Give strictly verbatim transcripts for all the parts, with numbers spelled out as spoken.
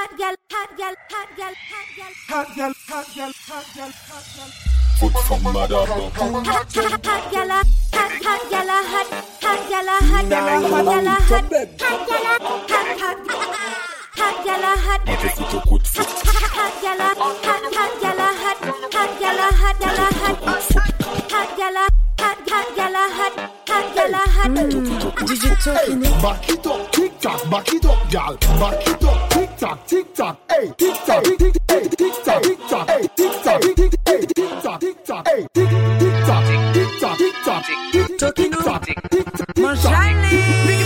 hot gal, hot gal, hot gal, hot gal, hot gal, hot gal, hot gal, hot gal. Foot from madam. Hot hot gal, hot hot gal, hot hot gal, hot gal, hot gal, hot hot gal, hot hot hot gal, hot. Mate foot au coup de foot. Hot gal, hot hot gal, hot hot gal, hot gal, hot hot gal, hot hot gal, hot hot gal, hot. Back it up, tick tock, back it up, gal. Back it up, tick tock, tick tock, hey, tick tock, tick tick, hey, tick tock, tick tock, hey, tick tock, tick tick, hey, tick tock, tick tock, hey, tick tick tock, tick tock, tick tock, tick tock, tick tock, tick tock. Mon Charlie.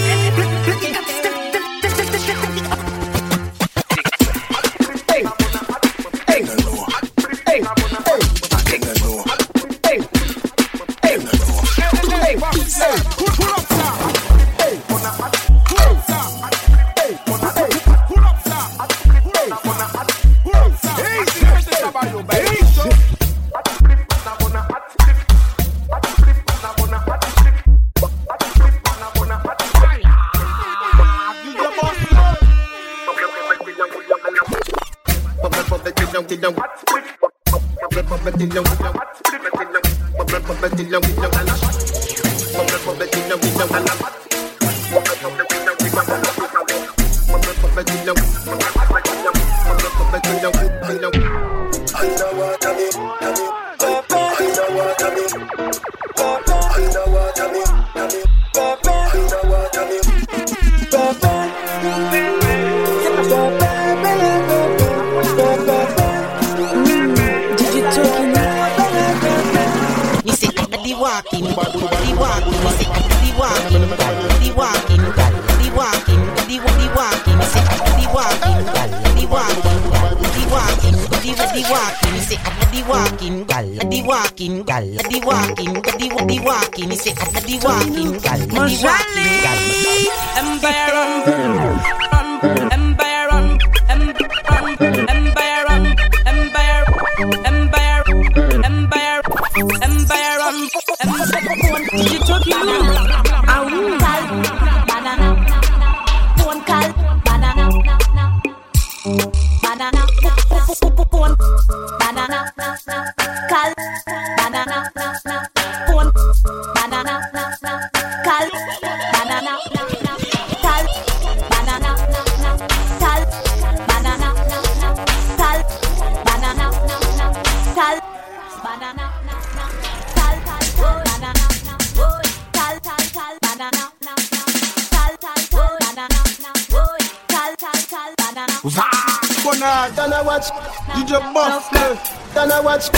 Dana watch, D J Buff, Dana watch,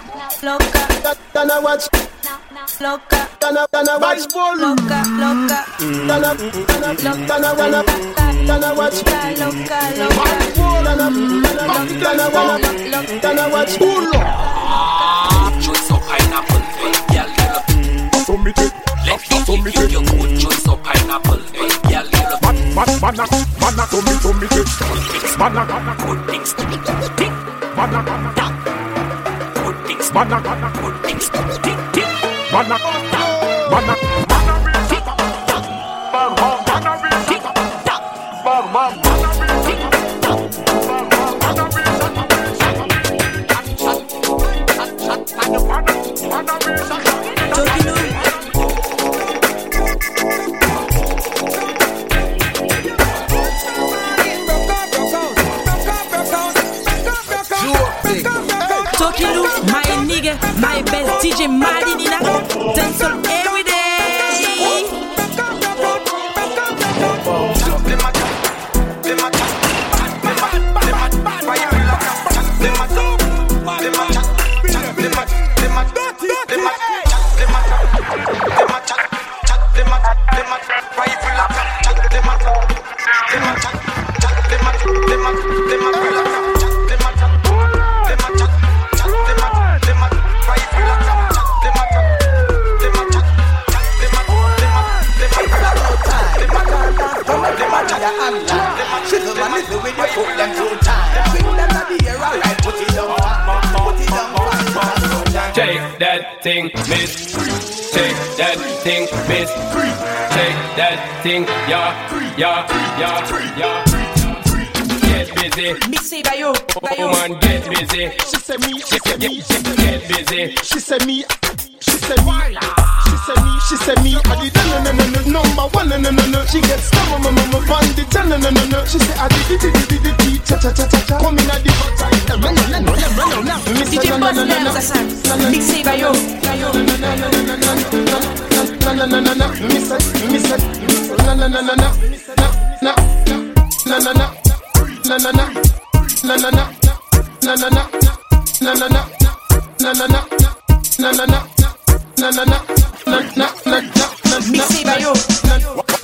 loca, Dana watch, loca, Dana Dana watch, loca, loca, Dana Dana Dana Dana Dana watch, loca, loca, Dana Dana Dana Dana watch, choice of pineapple, girl, you submit it, let me give you your good choice of pineapple, girl, you Man, man, man, to me, to me, man, good things to me, man, good things, man, good things, man, man, my nigga, my best D J Malinina, dance all every day. Take that thing, miss. Take that thing, miss. Take that thing, yeah, yeah, yeah, yeah. get busy. Mixé by yo, by yo. Woman get busy. She say me, she say me, she say Get busy. She say me, she say me, she say me, she say me. I did no no no no number one no no no no. She gets stammer no no no bandit no no no no no. She say I did did did did did cha cha cha cha cha. Come in at the bottom. No no no no no no. D J Boss Nels ça ça. Mixé by yo, by yo. No no no no no no no no no no. Me say me say no no no no no no no no no no no. Na na na, na na na, na na na, na na na, na na na, na na na, na na na, na na na, na na na. Mixé by yo.